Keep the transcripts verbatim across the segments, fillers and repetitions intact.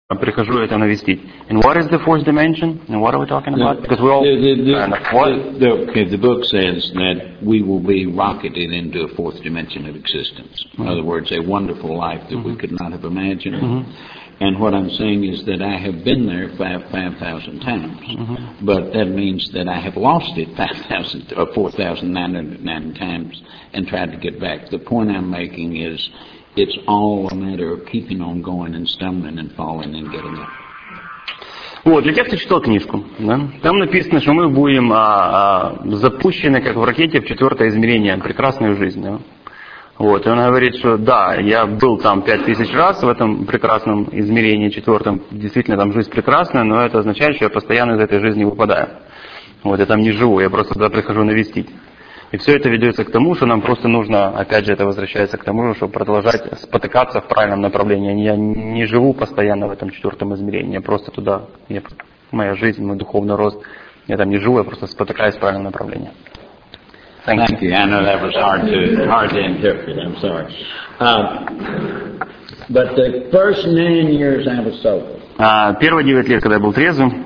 прихожу это навестить. And what is the fourth dimension? And what are we talking about? Because we all the, the, the, kind of, what? The, the, okay, the book says that we will be rocketed into a fourth dimension of existence. In mm-hmm. other words, a wonderful life that mm-hmm. we could not have imagined. Mm-hmm. And what I'm saying is that I have been there five five thousand times, mm-hmm. but that means that I have lost it five thousand or four thousand nine hundred nine times and tried to get back. The point I'm making is, it's all a matter of keeping on going and stumbling and falling and getting up. Вот, для тех, кто читал книжку, да, там написано, что мы будем а, а, запущены, как в ракете, в четвертое измерение, прекрасную жизнь. Да? Вот, и он говорит, что да, я был там пять тысяч раз в этом прекрасном измерении четвертом, действительно там жизнь прекрасная, но это означает, что я постоянно из этой жизни выпадаю. Вот, я там не живу, я просто туда прихожу навестить. И все это ведется к тому, что нам просто нужно, опять же, это возвращается к тому, чтобы продолжать спотыкаться в правильном направлении. Я не живу постоянно в этом четвертом измерении, я просто туда, я, моя жизнь, мой духовный рост, я там не живу, я просто спотыкаюсь в правильном направлении. Thank, Thank you. you. I know that was hard to hard to interpret. I'm sorry. Uh, but the first nine years I was sober. Uh, первые девять лет, когда я был трезвым,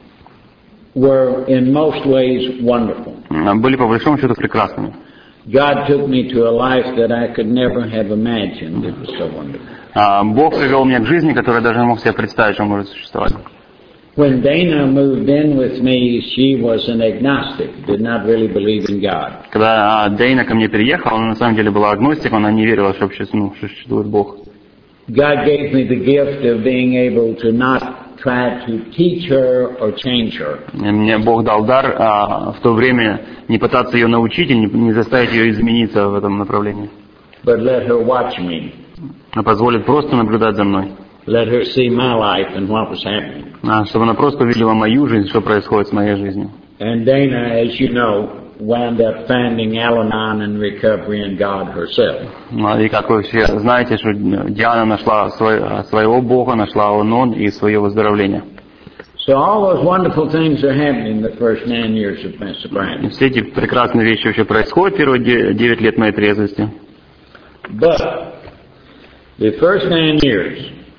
were in most ways wonderful. Были по большому счету прекрасными. God took me to a life that I could never have imagined. It was so wonderful. Uh, Бог привел меня к жизни, которую я даже не мог себе представить, что может существовать. When Dana moved in with me, she was an agnostic, did not really believe in God. Когда Дейна ко мне переехала, она на самом деле была агностиком, она не верила, что существует Бог. God gave me the gift of being able to not try to teach her or change her. Мне Бог дал дар а, в то время не пытаться ее научить и не, не заставить ее измениться в этом направлении. But let her watch me. А позволит просто наблюдать за мной. Let her see my life and what was happening. А, чтобы она просто увидела мою жизнь, что происходит с моей жизнью. And Dana, as you know, wound up finding Al-Anon and recovery in God herself. И как вы все знаете, что Диана нашла свой, своего Бога, нашла Аланон и свое выздоровление. So all those wonderful things are happening the first nine years of my sobriety. Все эти прекрасные вещи вообще происходят первые девять лет моей трезвости. But the first nine years,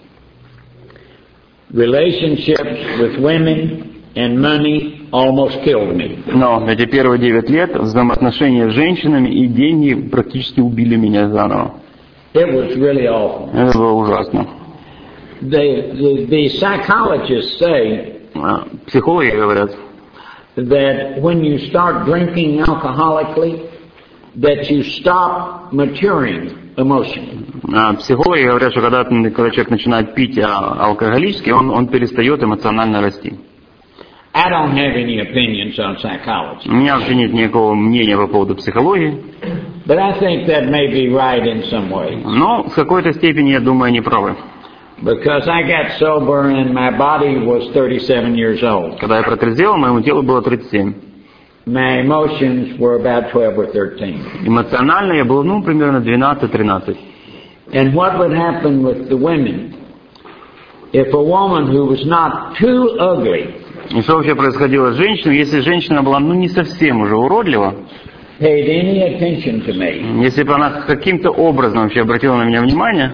relationships with women and money almost killed me. Но эти первые девять лет взаимоотношения с женщинами и деньги практически убили меня заново. It was really awful. Это было ужасно. The, the, the psychologists say Психологи говорят, that when you start drinking alcoholically, that you stop maturing emotionally. Психологи говорят, что когда, когда человек начинает пить алкоголически, он, он перестает эмоционально расти. I don't have any opinions on psychology. У меня вообще нет никакого мнения по поводу психологии. But I think that may be right in some ways. Но в какой-то степени, я думаю, они правы. Because I got sober and my body was thirty-seven years old. Когда я протрезвел, моему телу было тридцать семь. My emotions were about twelve or thirteen. Эмоционально я был, ну, примерно двенадцать-тринадцать. And what would happen with the women if a woman who was not too ugly? И что вообще происходило с женщиной, если женщина была, ну, не совсем уже уродлива? Paid any attention to me. Если бы она каким-то образом вообще обратила на меня внимание.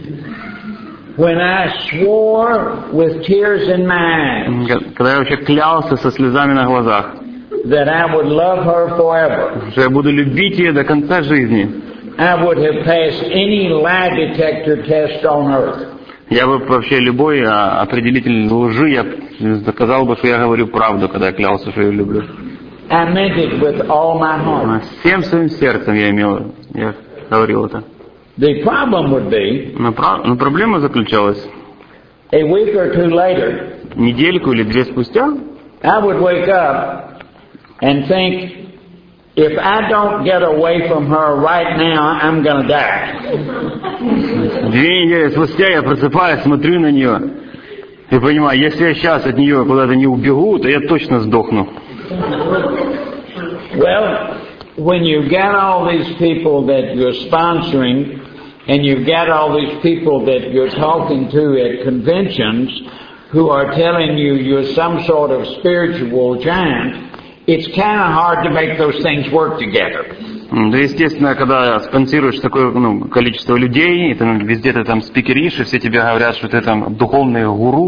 When I swore with tears in my eyes. Когда я вообще клялся со слезами на глазах. That I would love her forever. Что я буду любить ее до конца жизни. I would have passed any lie detector test on earth. Я бы вообще любой а, определитель лжи, я доказал бы, что я говорю правду, когда я клялся, что я люблю. I meant it with all my heart. Всем своим сердцем я имел, я говорил это. The problem would be, но, но проблема заключалась. A week or two later, недельку или две спустя, I would wake up and think, if I don't get away from her right now, I'm going to die. Две недели спустя я просыпаюсь, смотрю на нее и понимаю, если я сейчас от нее куда-то не убегу, то я точно сдохну. Well, when you get all these people that you're sponsoring, and you get all these people that you're talking to at conventions, who are telling you you're some sort of spiritual giant, it's kind of hard to make those things work together. Да, естественно, когда спонсируешь такое ну, количество людей, и ты, везде ты там спикеришь, и все тебе говорят, что ты там духовный гуру,